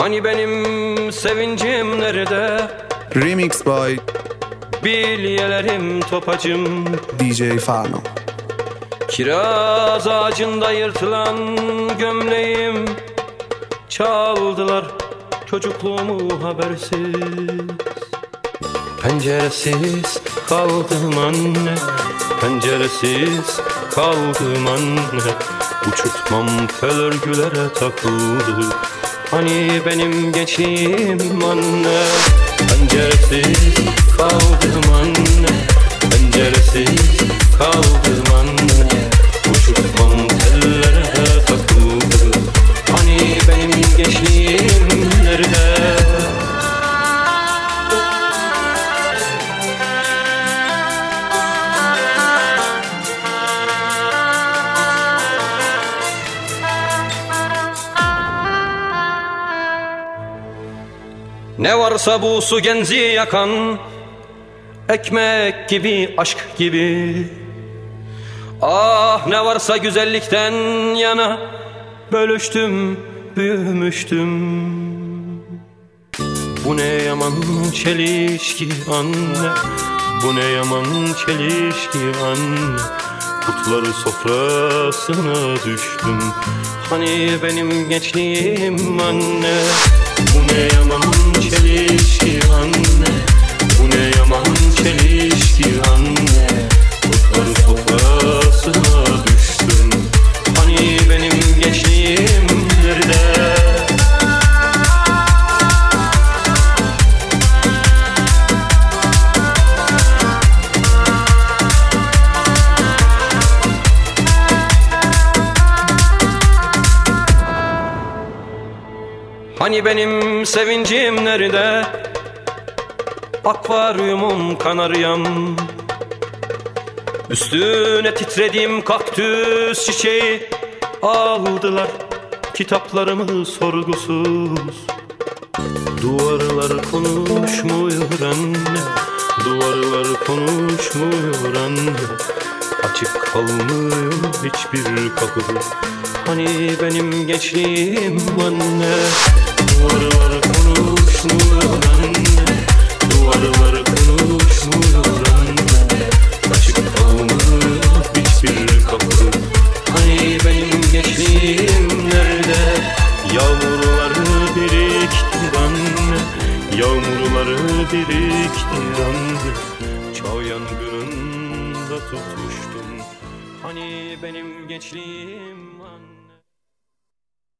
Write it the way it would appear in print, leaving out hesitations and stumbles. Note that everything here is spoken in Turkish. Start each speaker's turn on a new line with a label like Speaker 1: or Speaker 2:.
Speaker 1: Hani benim sevincim nerede?
Speaker 2: Remix by
Speaker 1: Bilyelerim topacım
Speaker 2: DJ Fano.
Speaker 1: Kiraz ağacında yırtılan gömleğim, çaldılar çocukluğumu habersiz. Penceresiz kaldım anne, penceresiz kaldım anne. Uçurtmam tel örgülere takıldı, hani benim gençliğim anne. Penceresiz kaldım anne, penceresiz kaldım anne. Uçurtmam tellere takıldı, hani benim gençliğim nerede? Ne varsa bu su genzi yakan, ekmek gibi, aşk gibi. Ah ne varsa güzellikten yana, bölüştüm, büyümüştüm. Bu ne yaman çelişki anne, bu ne yaman çelişki anne. Putları sofrasına düştüm, hani benim gençliğim anne. Bu ne yaman çelişki anne, bu ne yaman çelişki anne. Putları sofrasına düştüm, hani benim gençliğim nerede? Hani benim sevincim nerede? Akvaryumum kanaryam, üstüne titrediğim kaktüs çiçeği. Aldılar kitaplarımı sorgusuz. Duvarlar konuşmuyor anne, duvarlar konuşmuyor anne. Açık kalmıyor hiçbir kapı, hani benim gençliğim anne. Duvarlar konuşmuyor anne, duvarlar konuşmuyor anne. Açık kalmıyor hiçbir kapı, hani benim gençliğim nerede? Yağmurları biriktir anne, yağmurları biriktir anne. Çağ yangınında tutuştum, hani benim gençliğim anne.